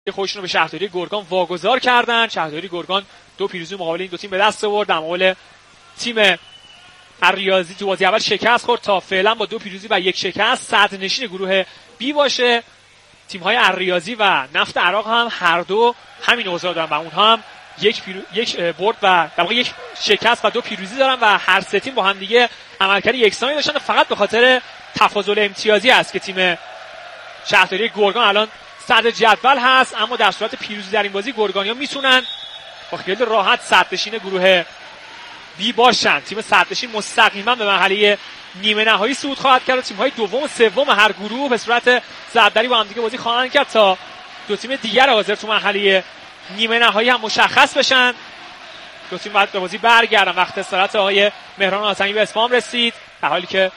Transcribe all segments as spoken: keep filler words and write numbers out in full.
خودشون رو به شهرداری گرگان واگذار کردن. شهرداری گرگان دو پیروزی مقابل این دو تیم به دست آورد. در مقابل تیم الریاضی تو بازی اول شکست خورد تا فعلا با دو پیروزی و یک شکست صدرنشین گروه بی باشه. تیم‌های الریاضی و نفت عراق هم هر دو همین اوضاع دارن و اونها هم یک پیرو... یک برد و در واقع یک شکست و دو پیروزی دارن و هر سه تیم با هم دیگه عملکرد یکسانی داشتن. فقط به خاطر تفاضل امتیازی است که تیم شهرداری گرگان الان صدر جدول هست، اما در صورت پیروزی در این بازی گرگانی‌ها میتونن با خیلی راحت صدرنشین گروه بی باشن. تیم صدرنشین مستقیما به مرحله نیمه نهایی صعود خواهد کرد و تیم‌های دوم و سوم هر گروه به صورت ضربدری با هم دیگه بازی خواهند کرد تا دو تیم دیگر حاضر تو مرحله نیمه نهایی هم مشخص بشن. دو تیم بعد به بازی برگردن. وقت استراحت آقای مهران حاتمی به اتمام رسید در حالی که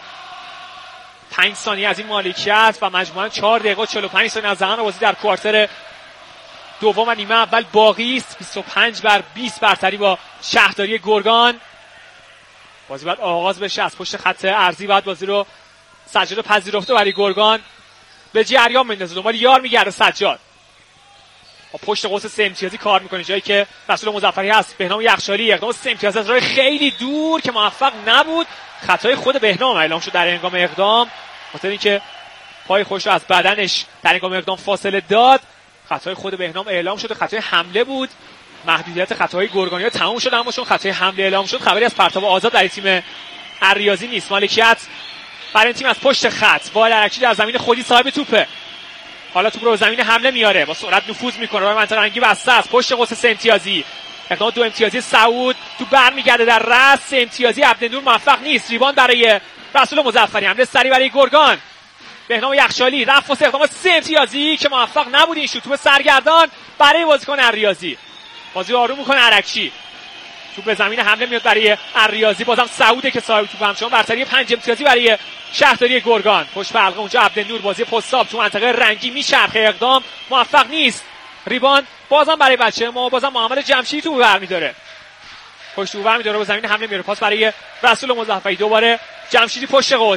پنج ثانیه از این مالکیت و مجموعاً چهار دقیقه و چهل و پنج ثانیه از زمان بازی در کوارتر دوم و نیمه اول باقی است. بیست و پنج بر بیست برتری با شهرداری گرگان. بازی بعد آغاز بشه. از پشت خط ارضی بعد بازی رو سجاد پذیرفته برای گرگان به جریان بندازه. دنبال یار میگرده سجاد. با پشت قوس سه امتیازی کار میکنه جایی که رسول مظفری هست. بهنام یخچالی اقدام سه امتیاز از راه خیلی دور که موفق نبود. خطای خود بهنام اعلام شد در هنگام اقدام، خاطر اینکه پای خودش رو از بدنش در هنگام اقدام فاصله داد. خطای خود بهنام اعلام شد، خطای حمله بود. محدودیت خطاهای گرگانی‌ها تموم شد، اما چون خطای حمله اعلام شد خبری از پرتاب آزاد برای تیم الریاضی نیست. مالکیت برای تیم از پشت خط. وائل عرکچی در زمین خودی صاحب توپه. حالا توپ رو زمین حمله میاره، با سرعت نفوذ میکنه. برای منطقه رنگی بسته است. پشت قوس سه امتیازی. اقدام دو امتیازی سعود تو برمیگرده در راست. سه امتیازی عبدالنور موفق نیست. ریباند برای رسول مظفری. حمله سری برای گرگان. بهنام یخچالی رفت واسه اقدام سه امتیازی که موفق نبود. این شوت توپ سرگردان برای بازیکن الریاضی. بازی آروم میکنه عرکچی. توپ به زمین حمله میاد برای الریاضی. بازم سعوده که صاحب توپ همچنان برتری پنج امتیازی برای شهرداری گرگان. پشت به حلقه اونجا عبدالنور. بازی پستاب تو منطقه رنگی میچرخه. اقدام موفق نیست. ریباند بازم برای بچه ما. بازم محمد جمشیدی تو برمی‌داره. پشت تو برمی‌داره به زمین حمله میاره. پاس برای رسول مظفری. دوباره جمشیدی پشت قوس.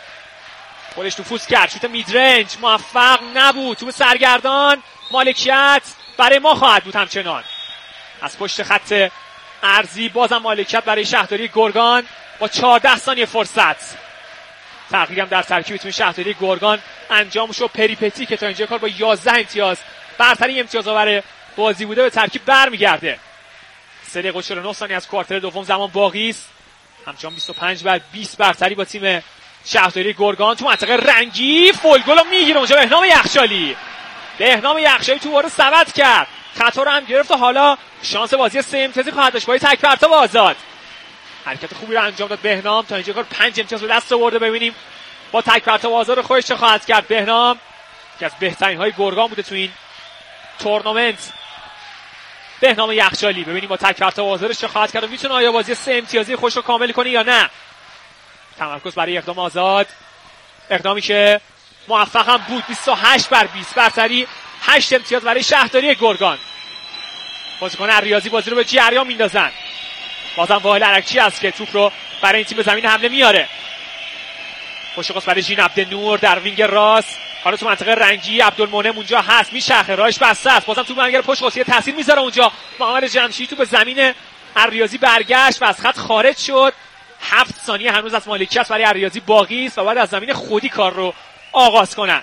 خودش نفوذ کرد. شوت میدرنج موفق نبود. توپ سرگردان. مالکیت برای ما خواهد بود همچنان. از پشت خط ارضی بازم مالکیت برای شهرداری گرگان با چهارده ثانیه فرصت. تغییری هم در ترکیب تیم شهرداری گرگان انجام شد. پریپتی که تا اینجا کار با یازده امتیاز برتری امتیاز آور بازی بوده به ترکیب برمیگرده. سه دقیقه و چهل و نه ثانیه از کوارتر دوم زمان باقی است. همچنان بیست و پنج بر بیست برتری با تیم شهرداری گرگان. تو منطقه رنگی فول گل رو میگیره اونجا بهنام یخچالی. بهنام یخچالی تو وارو ثبت کرد. خطا رو هم گرفت و حالا شانس بازی سه امتیازی خواهد داشت با تک پرتاب آزاد. حرکت خوبی رو انجام داد بهنام. تا اینجا کار پنج امتیاز به دست آورده. ببینیم با تک پرتاب آزاد خودش چه خواهد کرد. بهنام که از بهترین های گرگان بوده تو این تورنمنت. بهنام یخچالی ببینیم با تک پرتاب آزادش چه خواهد کرد و میتونه آیا بازی سه امتیازی خودش رو کامل کنه یا نه. تمرکز برای اقدام آزاد. اقدامی که موفق هم بود. بیست و هشت بر بیست برتری هشت امتیاز برای شهرداری گرگان. بازیکن الریاضی بازی رو به جریان میندازن. بازم وائل عرکچی است که توپ رو برای این تیم به زمین حمله میاره. پشت قوس برای ژین عبدالنور در وینگ راست. حالا تو منطقه رنگی عبدالمنعم اونجا هست. میچرخه راهش بسته است. بازم توپ برمیگره پشت قوس. تاثیر میذاره اونجا. محمد جمشیدی تو به زمین الریاضی برگشت و از خط خارج شد. هفت ثانیه هنوز از مالکیت برای الریاضی باقی است و بعد از زمین خودی کار رو آغاز کنن.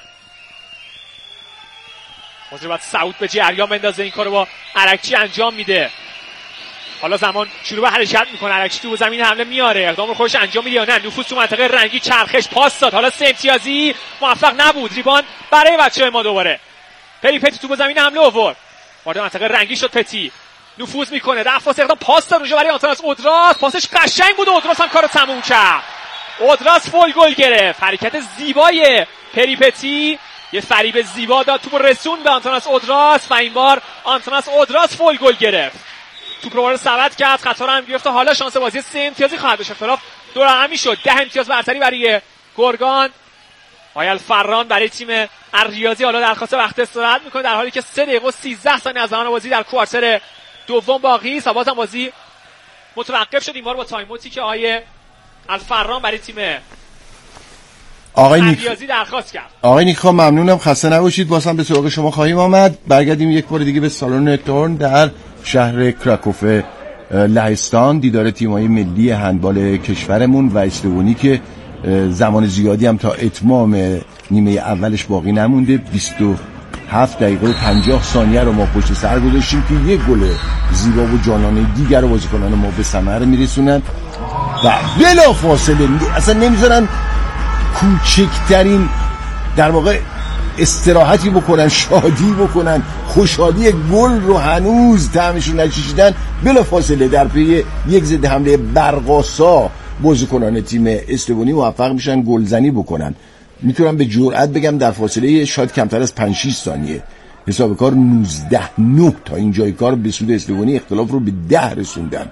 بازی بعد سعود به جریان بندازه. این کارو با عرکچی انجام میده. حالا زمان شروع به حرکت میکنه. عرکچی تو زمین حمله میاره. اقدام رو خودش انجام میده یا نه. نفوذ تو منطقه رنگی چرخش پاس داد. حالا سه امتیازی موفق نبود. ریباند برای بچه‌های ما. دوباره پری پتی تو زمین حمله آورد. وارد منطقه رنگی شد. پتی نفوذ میکنه. رفت واسه اقدام پاس داد اونجا برای آنتوناس اودراس. پاسش قشنگ بود. اودراس هم کارو تموم کرد. اودراس فول گل گرفت. حرکت زیبای پری پتی. یه فریب زیبا داد. توپ رسون به آنتوناس اودراس و این بار آنتوناس اودراس فول گل گرفت. توپ رو ثبت کرد. خطا رو هم گرفت. حالا شانس بازی سه امتیازی خواهد داشت. اختلاف دو رقمی شد. ده امتیاز برتری برای گرگان. آیل فران برای تیم الریاضی حالا درخواست وقت استراحت میکنه در حالی که سه دقیقه و سیزده ثانیه از زمان بازی در کوارتر دوم باقی است. بازم بازی متوقف شد این بار با تایم اوتی که آیه الفران برای تیم آقای نیک ریاضی درخواست کرد. آقای نیکا ممنونم، خسته نباشید. بازم به سراغ شما خواهیم آمد. برگردیم یک بار دیگه به سالن تورن در شهر کراکوف لهستان، دیدار تیم‌های ملی هندبال کشورمون و استوانی که زمان زیادی هم تا اتمام نیمه اولش باقی نمونده. بیست و هفت دقیقه و پنجاه ثانیه رو ما پشت سر گذاشتیم که یک گل زیبا و جانانه دیگر رو بازیکنان ما به ثمر میرسونن و بلا فاصله اصلا نمیذارن کوچکترین در واقع استراحتی بکنن، شادی بکنن، خوشحالی گل رو هنوز طعمشون نچشیدن. بلا فاصله در پی یک ضد حمله برقاسا بازیکنان تیم استوانی موفق میشن گلزنی بکنن. میتونم به جرئت بگم در فاصله شاید کمتر از پنج شش ثانیه حساب کار نوزده نه تا اینجای کار به سود استوانی اختلاف رو به ده رسوندن.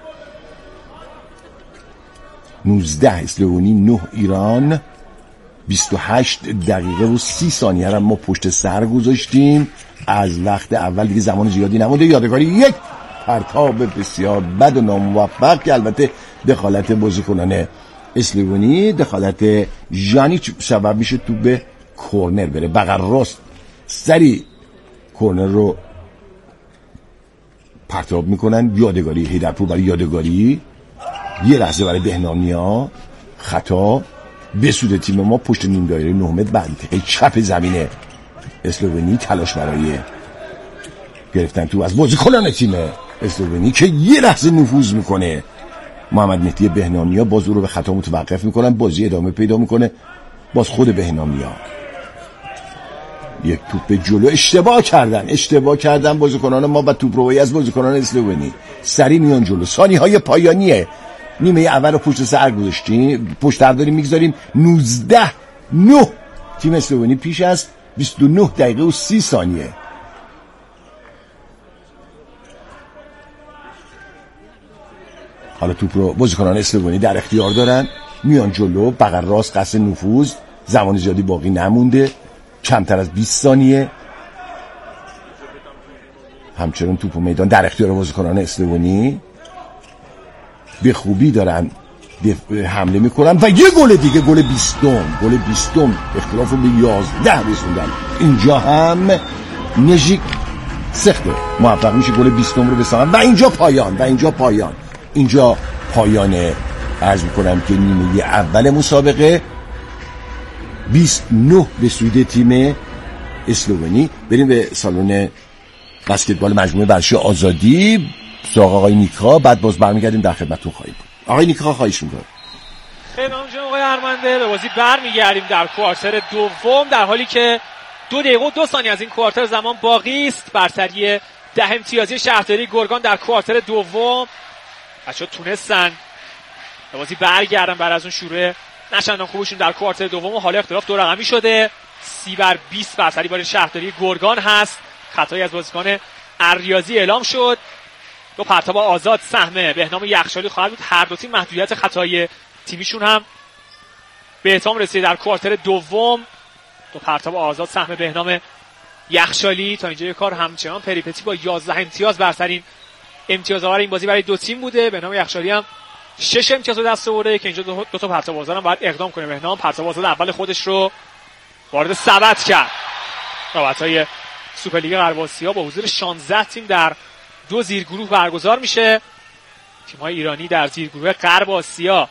نوزده استوانی، نه ایران. بیست و هشت دقیقه و سی ثانیه را ما پشت سر گذاشتیم. از وقت اول دیگه زمان زیادی نمونده. یادگاری یک پرتاب بسیار بد و ناموفق که البته دخالت بازیکنان اسلوونی، دخالت ژانیچ سبب میشه تو به کورنر بره. بغل راست سری کورنر رو پرتاب میکنن. یادگاری هیدرپور برای یادگاری، یه لحظه برای بهنامیا، خطا به سود تیم ما پشت نیم دایره نه متر بعد چپ زمینه اسلوونی. تلاش برای گرفتن تو از بازیکنان تیم اسلوونی که یه لحظه نفوذ میکنه. محمد مهدی بهنامیا باز او رو به خطا متوقف میکنن. بازی ادامه پیدا میکنه. باز خود بهنامیا یک توپ به جلو اشتباه کردن اشتباه کردن بازیکنان ما و توپ روی از بازیکنان اسلوونی سری میان جلو. ثانیه های پایانیه نیمه اول رو پشت سر گذاشتیم، پشت سر داریم میگذاریم. نوزده نه تیم اسلوونی پیش است. بیست و نه دقیقه و سی ثانیه. حالا توپ رو بازیکنان اسلوونی در اختیار دارن، میان جلو. بغل راست قصد نفوذ، زمان زیادی باقی نمونده، کمتر از بیست ثانیه. همچنان توپ و میدان در اختیار بازیکنان اسلوونی به خوبی دارن حمله میکنن و یه گل دیگه، گل بیستم گل بیستم اختلاف رو به یازده رسوندن. اینجا هم نژیک سخته موفق میشه گل بیستم رو بسازن و اینجا پایان و اینجا پایان اینجا پایان عرض میکنم که نیمه اول مسابقه. بیست و نه به سود تیم اسلوونی. بریم به سالن بسکتبال مجموعه ورزشی آزادی سراغ آقای نیکا، بعد باز برمیگردیم در خدمتتون خواهیم بود. آقای نیکا خواهش می‌کنم. خیلی ممنون جناب آقای ارمنده. به بازی برمیگردیم در کوارتر دوم، در حالی که دو دقیقه و دو ثانیه از این کوارتر زمان باقی است. برتری ده امتیازی شهرداری گرگان در کوارتر دوم. بچه‌ها تونستن به بازی برگردن بعد از اون شروع نشندان خوبشون در کوارتر دوم و حالا اختلاف دو رقمی شده. سی بر بیست برتری برای شهرداری گرگان هست. خطایی از بازیکن اریاضی اعلام شد. دو پرتاب آزاد سهم بهنام یخشالی خواهد بود. هر دو تیم محدودیت خطای تیمیشون هم به اتمام رسیده در کوارتر دوم. دو پرتاب آزاد سهم بهنام یخشالی. تا اینجای کار همچنان پریپتی با یازده امتیاز برترین امتیاز آور این بازی برای دو تیم بوده. بهنام یخشالی هم شش امتیاز رو دست آورده که اینجا دو, دو تا پرتاب آزاد هم باید اقدام کنه. بهنام پرتاب آزاد اول خودش رو وارد سبد کرد. رقابت‌های سوپرلیگ غرب آسیا با حضور شانزده تیم در دو زیرگروه برگزار میشه. تیم‌های ایرانی در زیرگروه غرب آسیا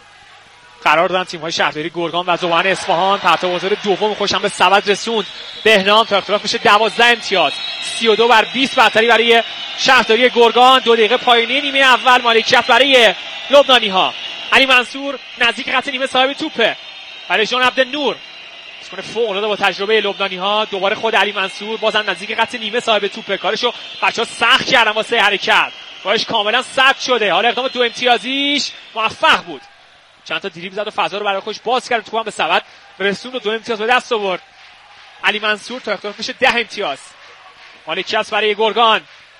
قرار دارن. تیم‌های شهرداری گرگان و زوان اصفهان. پرتاب آزاد دوم خوشم به سبد رسوند. بهنام تا اختلاف میشه دوازده امتیاز. سی و دو بر بیست برتری برای شهرداری گرگان. دو دقیقه پایانی نیمه اول مالکیت برای لبنانی‌ها. علی منصور نزدیک خط نیمه صاحب توپه برای جان عبدالنور. بازیکن فوق‌العاده با تجربه لبنانی‌ها. دوباره خود علی منصور بازم نزدیک خط نیمه صاحب توپه. کارشو بچه‌ها سخت کردن واسه حرکت. کارش کاملا سد شده. حالا اقدام دو امتیازیش موفق بود. چند تا دریبل زد و فضا رو برای خودش باز کرد. تو هم به سبد رسوند و دو امتیاز به دست آورد. علی منصور تا اختلاف میشه ده امتیاز. مالکیت برای گرگان.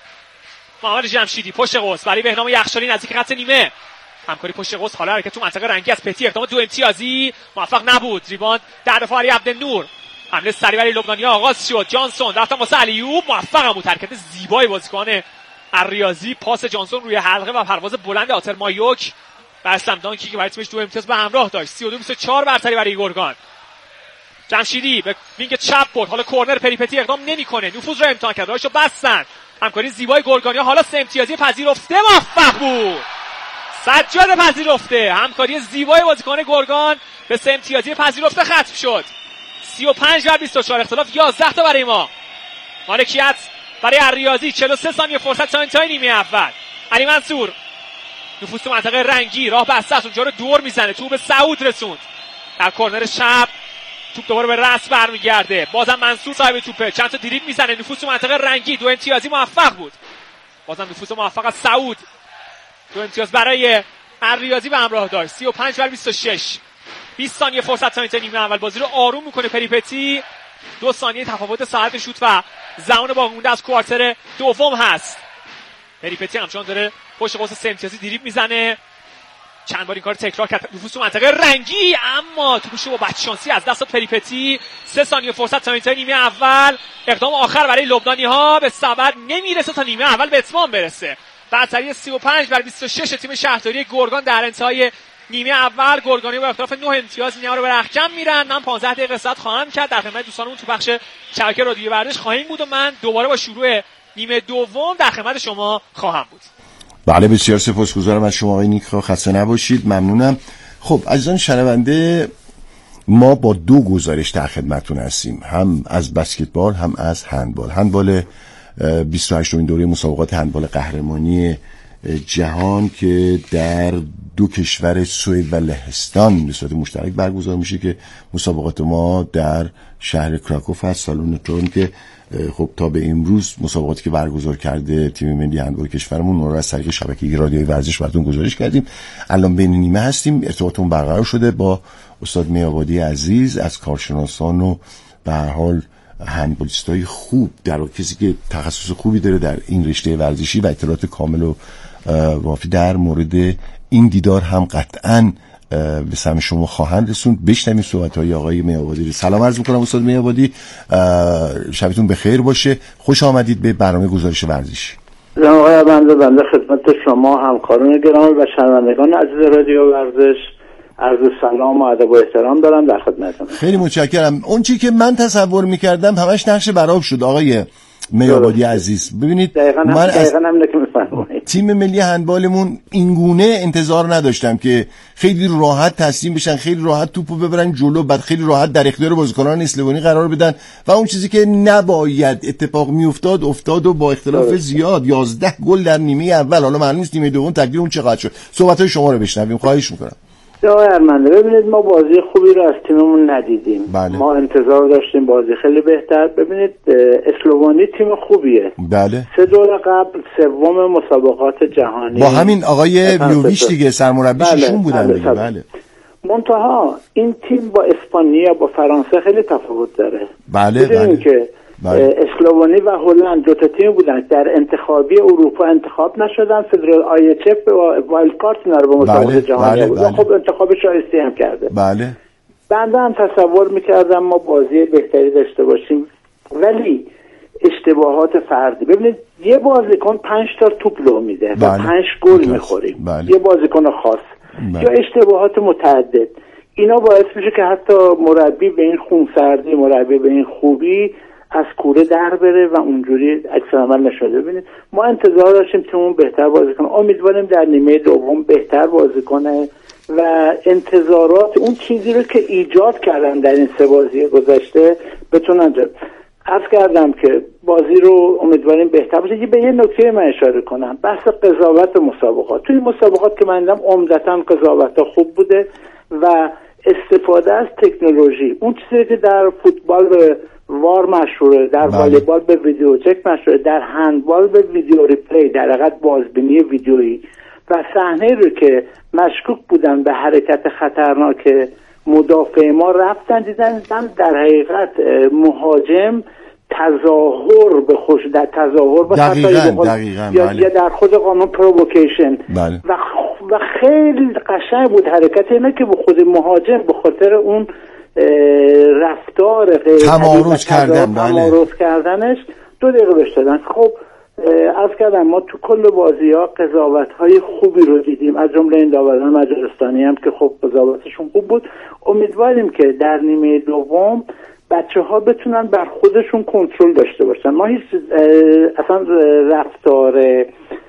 محمد جمشیدی پشت قوس برای بهنام یخشالی نزدیک خط نیمه. همکاری پشت قوس. حالا حرکت تو منطقه رنگی از پتی اقدام دو امتیازی موفق نبود. ریباند در دفاع علی عبدالنور. حمله سریع برای لبنانی‌ها آغاز شد. جانسون رفتن واسه علیوب موفق بود. حرکت زیبای بازیکن اریاضی. پاس جانسون روی حلقه و پرواز بلند آتر مایوک و اسلام دانکی که برای تیمش دو امتیاز به همراه داشت. سی و دو بیست و چهار برتری برای گرگان. جمشیدی به وینگ چپ برد، حالا کورنر پریپتی اقدام نمیکنه، نفوذ رو امتحان کرد، راهشو بستن، همکاری زیبای گرگانیا، حالا سه امتیازی پذیرفته، موفق بود سجاد پذیرفته، همکاری زیبای بازیکن گرگان به سه امتیازی پذیرفته ختم شد. سی و پنج بر بیست و چهار، اختلاف یازده تا برای ما. مالکیت برای عریاضی، چهل و سه ثانیه فرصت تا انتهای نیمه اول. علی منصور نفوذ تو منطقه رنگی، راه بسته است، اونجا رو دور میزنه، تو به سعود رسوند در کورنر چپ، توپ دوباره به راست برمیگرده، بازم منصور صاحب توپه، چند تا دریبل میزنه، نفوذ تو منطقه رنگی، دو امتیازی موفق بود، بازم نفوذ موفق از سعود، دو امتیاز برای عریاضی و همراه داشت. سی و پنج بر بیست و شش، بیست ثانیه فرصت تا انتهای نیمه اول. بازی رو آروم میکنه پریپتی، دو ثانیه تفاوت ساعت شوت و زمان باقی مونده از کوارتر دوم هست. پریپتی همچنان داره پشت قوس سه امتیازی دریبل میزنه، چند بار این کار تکرار کرد، نفوذ تو منطقه رنگی، اما توپشو با بچانسی از دست پریپتی. سه ثانیه فرصت تا انتهای نیمه اول. اقدام آخر برای لبنانی ها به ثمر نمیرسه تا نیمه اول به اتمام برسه. برتری سی و پنج بر بیست و شش تیم شهرداری گرگان در انتهای نیمه اول. گرگانی با اختلاف نه امتیاز نیمه رو به رختکن میرن. من پانزده دقیقه صد خواهم کرد در خدمت دوستانمون تو بخش شبکه رادیو ورزش خواهیم بود و من دوباره با شروع نیمه دوم در خدمت شما خواهم بود. بله بسیار سپاسگزارم از شما آقای نیک‌خواه، خسته نباشید، ممنونم. خب عزیزان شنونده، ما با دو گزارش در خدمتتون هستیم، هم از بسکتبال هم از هندبال. هندبال بیست و هشتمین دوره مسابقات هندبال قهرمانی جهان که در دو کشور سوئد و لهستان به صورت مشترک برگزار میشه که مسابقات ما در شهر کراکوف هست، سالن تورن، که خب تا به امروز مسابقاتی که برگزار کرده تیم ملی هندبال کشورمون اون رو از طریق شبکه رادیوی ورزش براتون گزارش کردیم. الان بین نیمه هستیم، ارتباطمون برقرار شده با استاد میابادی عزیز از کارشناسان و به هر حال هندبالیستای خوب، در واقع کسی که تخصص خوبی داره در این رشته ورزشی و اطلاعات کامل و وافی در مورد این دیدار هم قطعاً به سمع شما خواهند رسوند. بشنویم صحبت‌های آقای میابادی. سلام عرض می‌کنم استاد میابادی، شبتون بخیر باشه، خوش آمدید به برنامه گزارش ورزشی. سلام آقای بنده، بنده خدمت شما همکاران گرامی و شنوندگان عزیز رادیو ورزش عرض سلام و ادب و احترام دارم در خدمتتون. خیلی متشکرم. اون چیزی که من تصور می‌کردم همش نقش برآب شد آقای میابادی عزیز. ببینید دقیقاً من دقیقاً از هم که می‌فرمایید تیم ملی هندبالمون اینگونه انتظار نداشتم که خیلی راحت تسلیم بشن، خیلی راحت توپو ببرن جلو، بعد خیلی راحت در اختیار بازیکنان اسلوونی قرار بدن و اون چیزی که نباید اتفاق میافتاد افتاد و با اختلاف داره. زیاد یازده گل در نیمه اول. حالا معلوم نیست نیمه دوم تقدیر اون چقدر شد. صحبت‌های شما رو بشنویم خواهش می‌کنم. آقای ارمنده، ببینید ما بازی خوبی رو از تیممون ندیدیم. بله. ما انتظار داشتیم بازی خیلی بهتر. ببینید اسلوونی تیم خوبیه. بله. سه دور قبل سوم مسابقات جهانی با همین آقای ویوویچ دیگه سرمربیش ایشون بودن دیگه. بله. بله. منتها این تیم با اسپانیا با فرانسه خیلی تفاوت داره. بله بله. که بله. اسلوونی و هلند دو تا تیم بودن در انتخابی اروپا انتخاب نشدن، فدرال آیچف و وایلد کارت اینا رو به مسابقات بله. جهانی بله. بود. بله. خب انتخاب شایسته هم کرده. بله. بنده هم تصور میکردم ما بازی بهتری داشته باشیم، ولی اشتباهات فردی. ببینید یه بازیکن پنج تا توپ لو میده بله. و پنج گل میخوریم. بله. یه بازیکن خاص بله. یا اشتباهات متعدد، اینا باعث میشه که حتی مربی به این خونسردی، مربی به این خوبی از کوره در بره و اونجوری عکس عمل نشده. ببینید ما انتظار داشتیم تیممون بهتر بازی کنه، امیدواریم در نیمه دوم بهتر بازی کنه و انتظارات اون چیزی رو که ایجاد کردن در این سه بازی گذشته بتونن جا. عرض کردم که بازی رو امیدواریم بهتر باشه. به یه نکته من اشاره کنم، بحث قضاوت مسابقات. توی مسابقات که من دیدم عمدتاً قضاوت‌ها خوب بوده و استفاده از تکنولوژی، اون چیزی که در فوتبال به وار مشهوره، در والیبال به ویدیو چک مشهوره، در هندبال به ویدیو ریپلی، در حقیقت بازبینی ویدیویی، و صحنه رو که مشکوک بودن به حرکت خطرناک مدافع ما رفتن دیدن در حقیقت مهاجم تظاهر به خوش در تظاهر به دقیقاً دقیقاً یا, بله. یا در خود قانون پرووکیشن بله. و و خیلی قشنگ بود حرکت اینه که به خود مهاجم به خاطر اون رفتار غیر تمارض کردن تمارض کردنش دو دقیقه بهش دادن. خب عرض کردم ما تو کل بازی ها قضاوت های خوبی رو دیدیم، از جمله این داوران مجارستانی هم که خب قضاوتشون خوب بود. امیدواریم که در نیمه دوم بچه ها بتونن بر خودشون کنترل داشته باشن. ما هیچ اصلا رفتار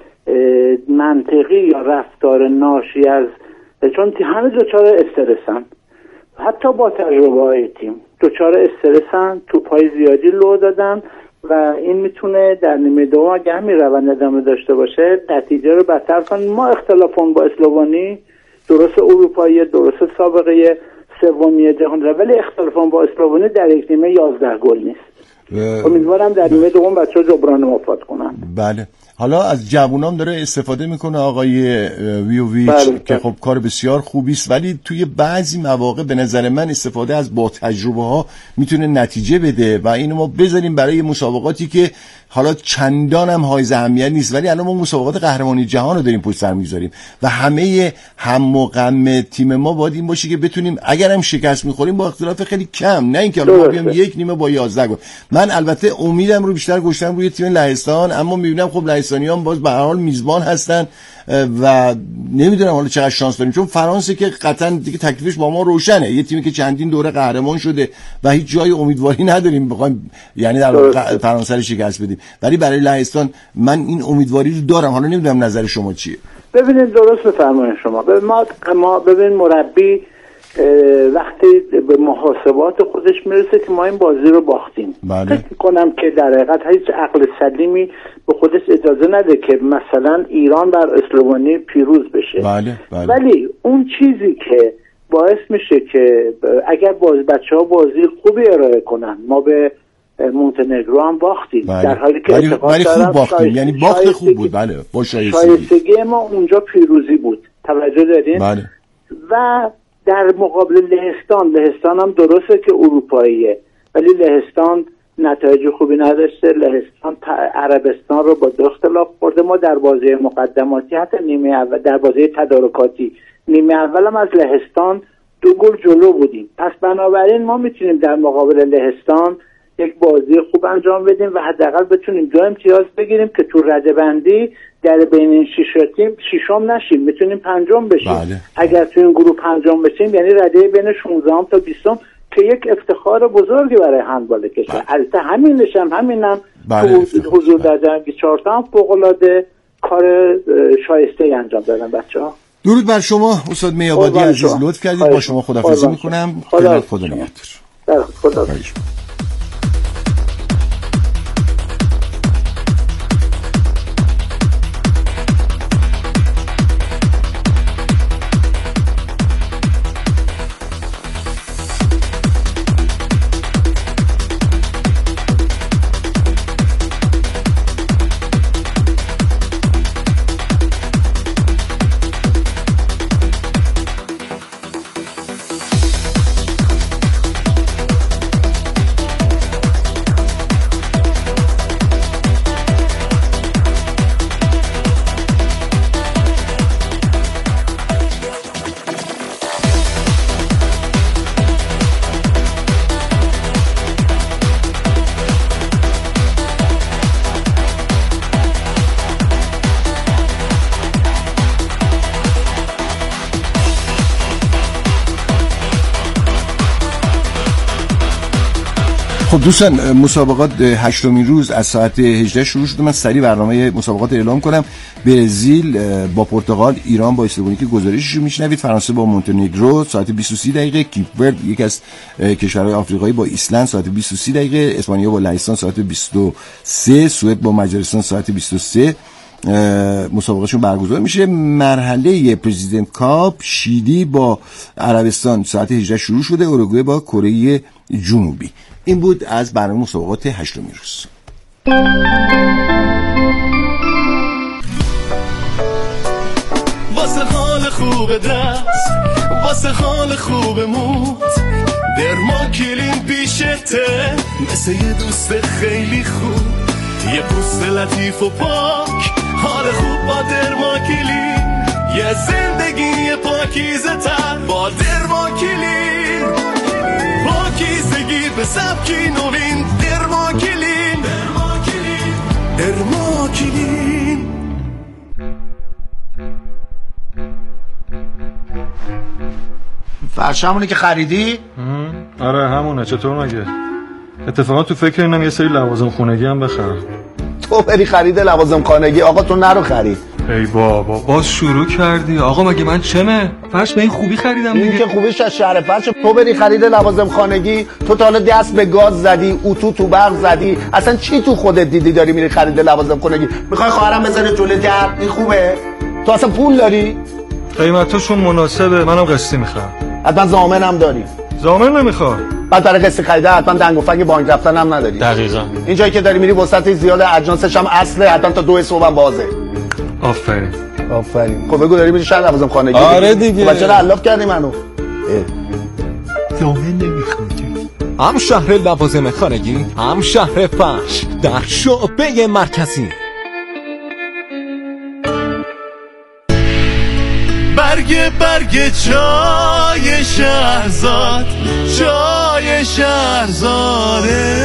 منطقی یا رفتار ناشی از، چون همه دوچار استرسن، حتی با تجربه های تیم دوچار استرسن، توپای زیادی لو دادن و این میتونه در نیمه دوم اگه همین روند ادامه داشته باشه نتیجه رو بدتر کنه. ما اختلافمون با اسلوونی درست اروپایی، درست سابقه سومی جهان را، ولی اختلافمون با اسلوونی در یک نیمه یازده گل نیست. امیدوارم در نیمه دوم بچه‌ها جبران مفاد کنن. بله. حالا از جوونام داره استفاده میکنه آقای ویوویچ بله. که خب کار بسیار خوبی است، ولی توی بعضی مواقع به نظر من استفاده از با تجربه ها میتونه نتیجه بده و اینو ما بذاریم برای مسابقاتی که حالا چندان هم حائز اهمیت نیست، ولی الان ما مسابقات قهرمانی جهان رو داریم پشت سر میذاریم و همه هم و غم تیم ما باید این باشه که بتونیم اگر هم شکست میخوریم با اختلاف خیلی کم، نه اینکه ما بیام یک نیمه با یازده گل. من البته امیدم رو بیشتر گذاشتم روی تیم لهستان، اما میبینم خب لهستانیان باز به هر حال میزبان هستن و نمیدونم حالا چقدر شانس داریم، چون فرانسه که قطعا دیگه تکلیفش با ما روشنه، یه تیمی که چندین دوره قهرمان شده و هیچ جای امیدواری نداریم بخوایم یعنی در فرانسه رو شکست بدیم، ولی برای لهستان من این امیدواری رو دارم. حالا نمیدونم نظر شما چیه. ببینید درست بفرمایید شما. ببین ما ما ببین مربی وقتی به محاسبات خودش میرسه که ما این بازی رو باختیم، بله. فکر میکنم که در حقیقت هیچ عقل سلیمی به خودش اجازه نده که مثلا ایران بر اسلوونی پیروز بشه. بله. بله. ولی اون چیزی که باعث میشه که اگر باز بچه ها بازی خوبی ارائه کنن، ما به مونتنگرو هم باختیم بله. در حالی که ولی, ولی خوب باختیم شایست... یعنی باخت خوب بود. بله با شایستگی. شایستگی ما اونجا پیروزی بود، توجه دارین؟ بله. و در مقابل لهستان، لهستان هم درسته که اروپاییه ولی لهستان نتایج خوبی نداشته. لهستان عربستان رو با دو اختلاف برده. ما در بازی مقدماتی حتی نیمه اول در بازی تدارکاتی نیمه اول هم از لهستان دو گل جلو بودیم. پس بنابراین ما میتونیم در مقابل لهستان یک بازی خوب انجام بدیم و حداقل بتونیم دو امتیاز بگیریم که تو رده‌بندی در بین این شش تیم ششم نشیم، میتونیم پنجم بشیم. بله. اگر تو این گروه پنجم بشیم یعنی رده بین شانزدهم تا بیستم که یک افتخار بزرگی برای هندبال کشور. البته همینش هم همینم بله. تو حضور در جام بیست و چهار تا هم فوق‌العاده کار شایسته‌ای انجام دادن بچه‌ها. درود بر شما استاد میابادی عزیز، لطف کردید. با شما خداحافظی میکنم. خدا خدا نگهدار. خدا. خب دوستان، مسابقات هشتمین روز از ساعت هجده شروع شده. من سریع برنامه مسابقات اعلام کنم. برزیل با پرتغال، ایران با اسلوونی که گزارشش رو میشنوید، فرانسه با مونتنگرو ساعت بیست و سه دقیقه، کیپ ورد یکی از کشورهای آفریقایی با ایسلند ساعت بیست و سه دقیقه، اسپانیا با لهستان ساعت بیست و سه، سوئد با مجارستان ساعت بیست و سه مسابقهشون برگزار میشه. مرحله پرزیدنت کاپ، شیلی با عربستان ساعت هجده شروع شده، اوروگوئه با کره جنوبی. این بود از برنامه مسابقات هشتمین روز. واسه حال خوب دست، واسه حال خوب موت، درماکیلین پیشته مثل یه دوست خیلی خوب، یه پوست لطیف و پاک، حال خوب با درماکیلین، یه زندگی پاکیزه تر با درماکیلین، پاکیزگی به سبکی نوین، درماکیلین ارماکیلین. فرش همونه که خریدی؟ آره همونه. چطور مگه؟ اتفاقا تو فکر اینم یه سری لوازم خونگی هم بخرم. تو بری خرید لوازم خانگی؟ آقا تو نرو خرید. ای بابا باز شروع کردی. آقا مگه من چمه؟ فرش به این خوبی خریدم دیگه. این که خوبیش از شهر فرش. تو بری خرید لوازم خانگی، تو تا حالا دست به گاز زدی، اتو تو برق زدی، اصلا چی تو خودت دیدی داری میری خرید لوازم خانگی؟ میخوای خواهرم بزنه جلوی در؟ این خوبه؟ تو اصلا پول داری؟ قیمتاشون مناسبه، منم قسطی میخوام. حتما ضامنم داری؟ ضامن نمیخوام. بعد برای قسط خریده حتما دنگ و فنگ بانک رفتن هم نداری. دقیقاً. این جایی که داری میری وسط زیاد اجناسش هم اصله، حتما تا دو صبح هم بازه. آفرین. آفرین. خب بگو داری میری شهر لوازم خانگی؟ آره دیگه. بچه‌ها علاف کردی منو. ضامن نمیخوام. هم شهر لوازم خانگی، هم شهر فرش در شعبه مرکزی. برگ برگ چای شهرزاد، چای شهرزاده.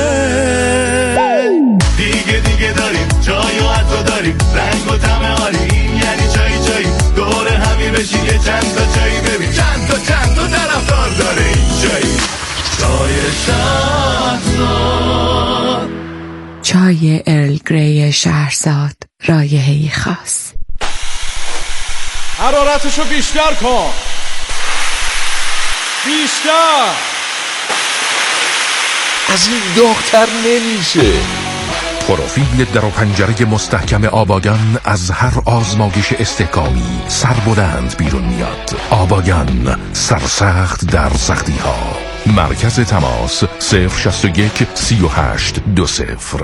دیگه دیگه داریم چای و عطر داریم، رنگ و طعم عالی، این یعنی چای چای. دور همی بشی یه چند تا چایی ببین، چند تا چند تا طرفدار داره این چای. چای شهرزاد، چای ارل گری شهرزاد، رایحه‌ای خاص. حرارتشو بیشتر کن، بیشتر. از این داغ‌تر نمیشه. پروفیل در و پنجره مستحکم آباگان از هر آزمایش استحکامی سربلند بیرون میاد. آباگان، سرسخت در سختی ها. مرکز تماس صفر شصت و یک سی و هشت دو صفر.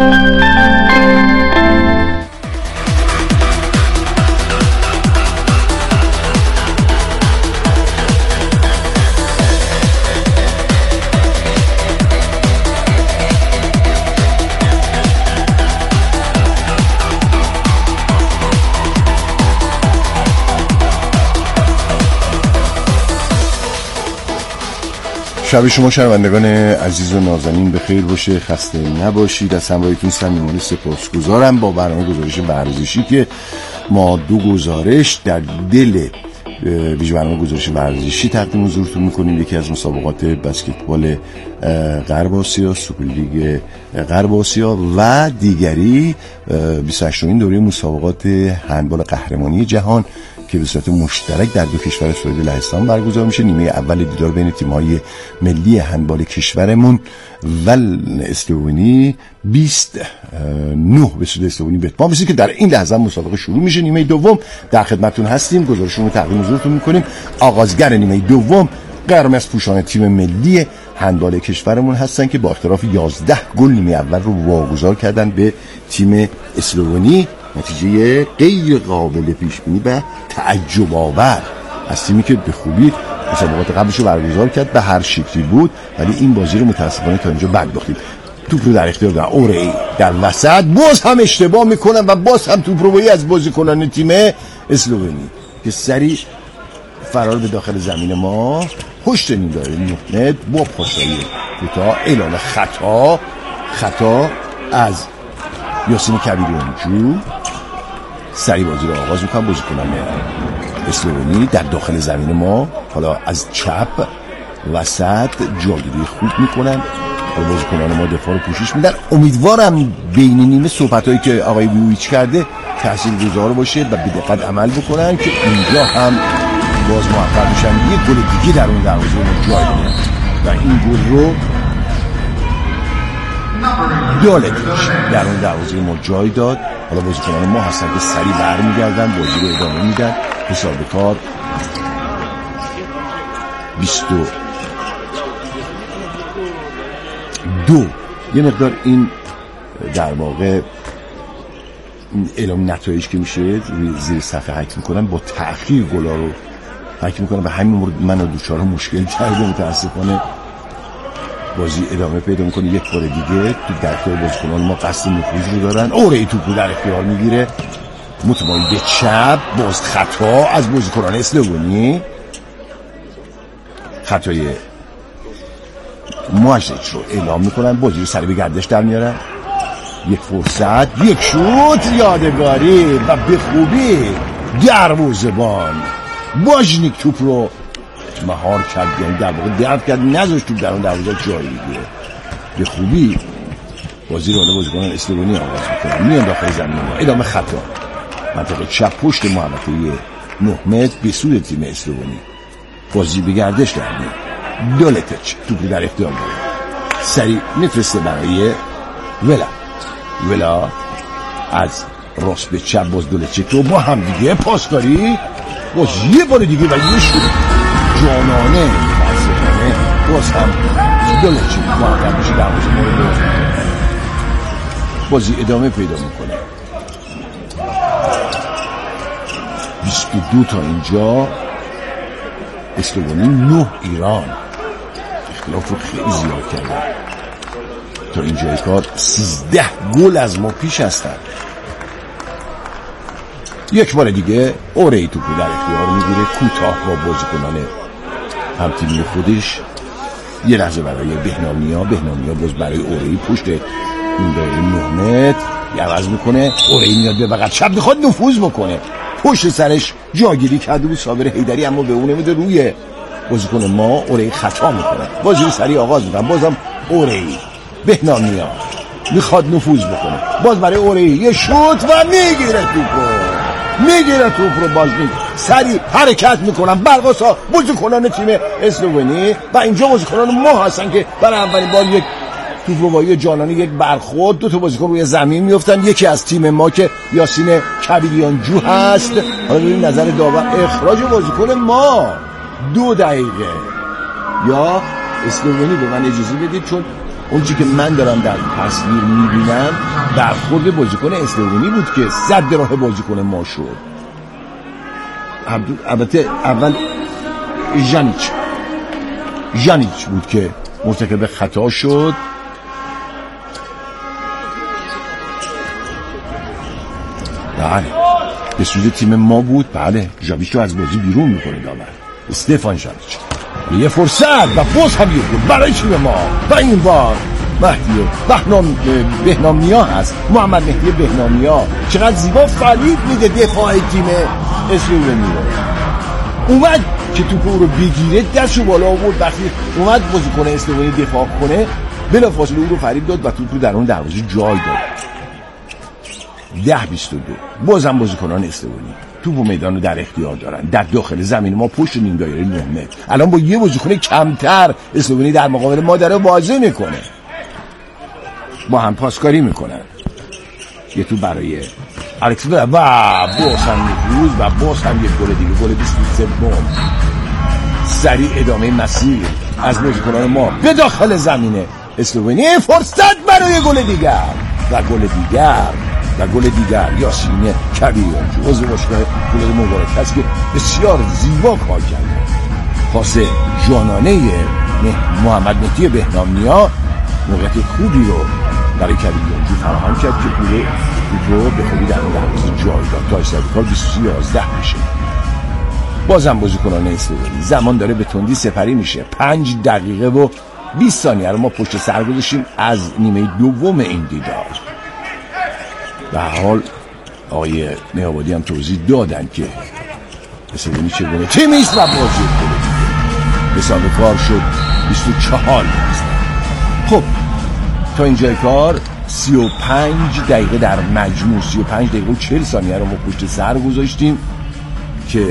شب شما شنوندگان عزیز و نازنین بخیر باشه، خسته نباشید. از همراهیتون صمیمانه سپاسگزارم با برنامه گزارش ورزشی که ما دو گزارش در دل ویژه برنامه گزارش ورزشی تقدیم حضورتون میکنیم. یکی از مسابقات بسکتبال غرب آسیا، سوپرلیگ غرب آسیا، و دیگری بیست و هشتمین دوره مسابقات هندبال قهرمانی جهان که به صورت مشترک در دو کشور سوئد و لهستان برگزار میشه. نیمه اول دیدار بین تیم‌های ملی هندبال کشورمون و اسلوونی بیست و نه به سود اسلوونی به اتمام رسید که در این لحظه مسابقه شروع میشه. نیمه دوم در خدمتتون هستیم، گزارشمون رو تقدیم حضورتون میکنیم. آغازگر نیمه دوم قرمز پوشان تیم ملی هندبال کشورمون هستن که با اختلاف یازده گل نیمه اول رو واگذار کردن به تیم اسلوونی. نتیجه غیر قابل پیش بینی و تعجب آور از تیمی که به خوبی مسابقات قبلش رو برگزار کرد به هر شکلی بود، ولی این بازی رو متاسفانه تا اینجا بد باختیم. توپ رو در اختیار دارن اوره در وسط، باز هم اشتباه میکنن و باز هم توپ رو از بازیکنان تیم اسلوونی که سریع فرار به داخل زمین ما. پشت نیم داره محمد با پاسایی کوتاه اعلام خطا خطا از یاسین کبیرونجو. سریع بازی رو آغاز میکنن بازیکنان اسلوونی در داخل زمین ما. حالا از چپ وسط جاگیری خوب میکنن، بازیکنان ما دفاع رو پوشش میدن. امیدوارم بین نیمه صحبتایی که آقای ویویچ کرده تاثیرگذار باشه و به دقت عمل بکنن که اینجا هم باز موفق میشن یه گل دیگه در اون دروازه ما جای بدن و این گل رو دالتیش در اون دروازه ما جای داد. حالا بازیکنان ما هستن که سریع برمیگردن، بازی رو ادامه میدن. حساب کار بیست و دو. یه مقدار این در واقع اعلام نتایج که میشه روی زیر صفحه حک میکنن، با تأخیر گلا رو حک میکنن و همین مورد من و دوچاره مشکل کرده. متاسفانه بازی ادامه پیدا میکنه. یک بار دیگه تو درکای بازیکنان ما قصد نفوذ رو دارن. اوره توپو در اختیار میگیره، متمایل به چپ، باز خطا از بازیکنان اسلوونی. خطای ماژیچ رو اعلام میکنن، بازی رو سریع به گردش در میارن. یک فرصت، یک شوت یادگاری و به خوبی دروازه‌بان باجنیک توپ رو مهار کرد، یعنی در واقع درد کرد، نذاشت توپ در اون دروازه جایی بگیره. به خوبی بازی رو بازیکنان اسلوونی آغاز میکنن، میان داخل زمین ما، ادامه خطا منطقه چپ پشت محوطه نه متر به سوی تیم اسلوونی. بازی به گردش در میاد. دولتچ توپ در اختیار داره، سریع میفرسته برای ولا. ولا از راست به چپ باز دولتچ رو با هم دیگه پاسکاری باز یه بار دیگه و یه شد جانانه متاسفانه باز هم دولتچ موفق میشه دروازه ما رو باز میکنه. بازی ادامه پیدا میکنه. بیست و دو تا اینجا اسلوونی، نه ایران. اختلاف رو خیلی زیاد کرده. تا اینجای کار سیزده گل از ما پیش هستن. یک بار دیگه اوری توپو در اختیار میگیره، کوتاه با بازیکنان هم تیمی خودش. یه لحظه برای بهنامیا، بهنامیا باز برای اوری پشت این دایره نه متر عوض میکنه. اوری میاد به بغل چپ میخواد نفوذ بکنه، پشت سرش جاگیری کرده بود صابر حیدری، اما به اون نمیده روی بازیکن ما. اوری خطا میکنه، بازی سریع آغاز میکنه. بازم اوری، بهنامیا میخواد نفوذ بکنه، باز برای اوری یه شوت و میگیره توپو، میگیره توپ رو. باز میگیره، سریع حرکت میکنن برقصا بازیکنان تیم اسلوونی و اینجا بازیکنان ما هستن که برای اولین بار یک توپ رو با یه جانانی، یک برخورد، دو تا بازیکن روی زمین میافتن. یکی از تیم ما که یاسین کبیلیانجو هست. حالا ببین نظر داور، اخراج بازیکن ما دو دقیقه. یا اسلوونی به من اجازه بدید، چون اون چی که من دارم در تصویر میبینم برخورد بازیکن اسلوونی بود که صد راه بازیکن ما شد. البته اول ژانیچ ژانیچ بود که مرتکب خطا شد. بله به سوی تیم ما بود. بله ژاویچ رو از بازی بیرون میکنه داور استفان ژاویچ. یه فرصت و باز هم یه گل برای تیم ما و این بار مهدی بهنام بهنامیا هست. محمد مهدی بهنامیا چقدر زیبا فریب میده دفاع تیم اسلوونی رو. اومد که توپ رو بگیره، دستشو بالا آورد. وقتی اومد بازیکن اسلوونی دفاع کنه بلافاصله او رو فریب داد و توپ رو در اون دروازه جای داد. ده بیست و دو بازم بازیکنان اسلوونی توپ و میدان رو در اختیار دارن در داخل زمین ما پشت نیم دایره نه متر. الان با یه بازیکن کمتر اسلوونی در مقابل ما داره بازی میکنه، با هم پاسکاری میکنن. یه تو برای الکساندر و باز هم روز و باز هم یک گل دیگه، گل بیست و سه. سریع ادامه مسیر از بازیکنان ما به داخل زمینه اسلوونی. فرصت برای گل دیگر و گل دیگر و گل دیگر یاسین کبیلیانجو عضو باشگاه فولاد مبارک هست که بسیار زیبا کار کرده. پاس جانانه محمد مهدی بهنامیا موقعیت خوبی رو برای کبیلیانجو فراهم کرد که پول رو به خوبی در دروازه جای داد تا اشتراک کار بیست و یازده میشه. بازم بازیکنان اسلوونی زمان داره به تندی سپری میشه. پنج دقیقه و بیست ثانیه رو ما پشت سر گذاشتیم از نیمه دوم این دیدار. به هر حال آقای نهابادی هم توضیح دادن که اسلوونی چگونه تیمیست و بازی کنه. حساب کار شد بیست و چهار. خب تا اینجای کار سی و پنج دقیقه در مجموع، سی و پنج دقیقه و چهل ثانیه رو ما پشت سر گذاشتیم که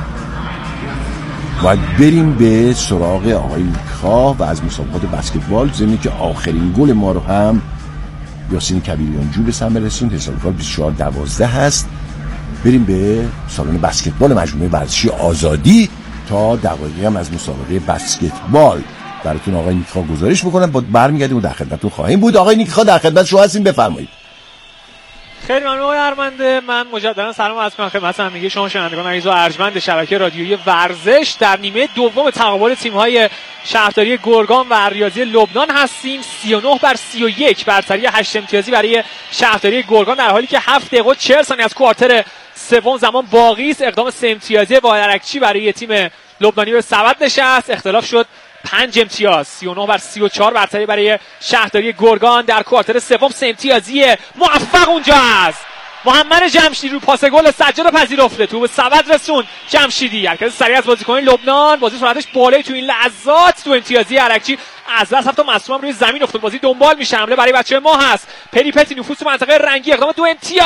باید بریم به سراغ آقای نیک‌خواه و از مسابقات بسکتبال. زمینی که آخرین گل ما رو هم یاسین کبیلیانجو به ثمر رسوند. حساب کار بیست و چهار دوازده هست. بریم به سالن بسکتبال مجموعه ورزشی آزادی تا دقایقی هم از مسابقه بسکتبال براتون آقای نیک‌خواه گزارش بکنن. با برمیگردیم و در خدمتتون خواهیم بود. آقای نیک‌خواه در خدمت شما هستیم، بفرمایید. خیلی ممنون آقای ارمنده. من مجددا سلام عرض می‌کنم خدمت همگی شما شنوندگان عزیز و ارجمند شبکه رادیویی ورزش. در نیمه دوم تقابل تیم‌های شهرداری گرگان و ریاضی لبنان هستیم. سی و نه بر سی و یک برتری هشت امتیازی برای شهرداری گرگان، در حالی که هفت دقیقه و چهل ثانیه از کوارتر سوم زمان باقی است. اقدام سه امتیازی واحد ارکچی برای تیم لبنانی به سبد نشست. اختلاف شد پنج امتیاز. سی و نه بر سی و چهار برتری برای شهرداری گرگان در کوارتر سوم. سه امتیازی موفق اونجا است. محمد جمشیدی رو پاس گل سجاد پذیرفته، تو به سبد رسون جمشیدی، حرکت سریع از بازیکن لبنان، بازی سرعتش بالای تو این لحظات. تو امتیازی ارکچی از دست هفت مصدوم روی زمین افتاد. بازی دنبال میشه، حمله برای بچه ما هست. پریپتی نفوذ تو منطقه رنگی، اقدام دو امتیاز